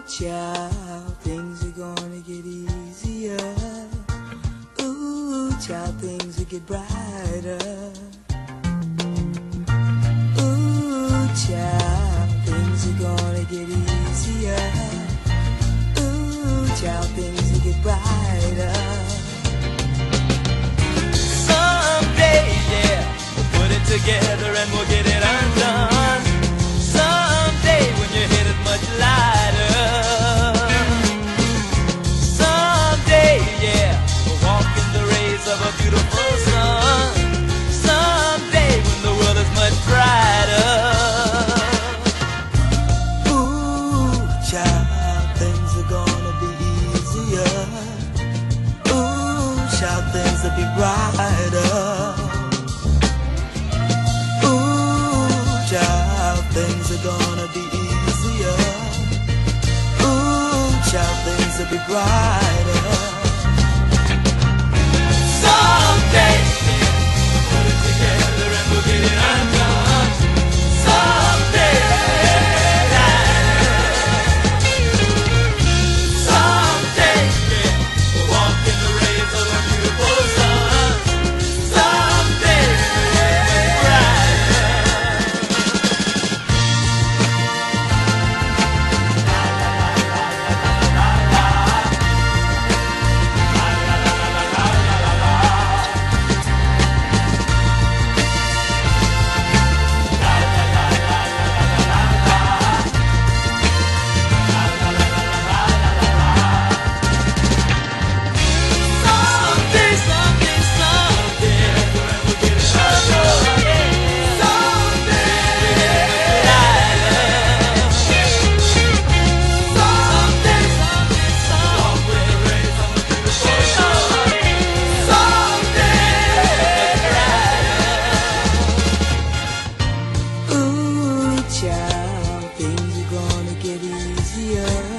child, things are gonna get easier. Ooh, child, things will get brighter. Ooh, child, things are gonna get easier. Ooh, child, things will get brighter. Someday, yeah, we'll put it together and we'll get it undone. Someday when your head is much lighter. Someday, yeah, we'll walk in the rays of a beautiful sun. Someday when the world is much brighter. Ooh, child, things are gonna be easier. Ooh, child, things will be brighter. Ooh, child, things are gonna be easier. Ooh, child, things will be brighter. Someday, put it together and we'll get it undone. Someday, someday, yeah, we'll walk in the rays of a beautiful sun. Someday, ooh, child, things are gonna get easier.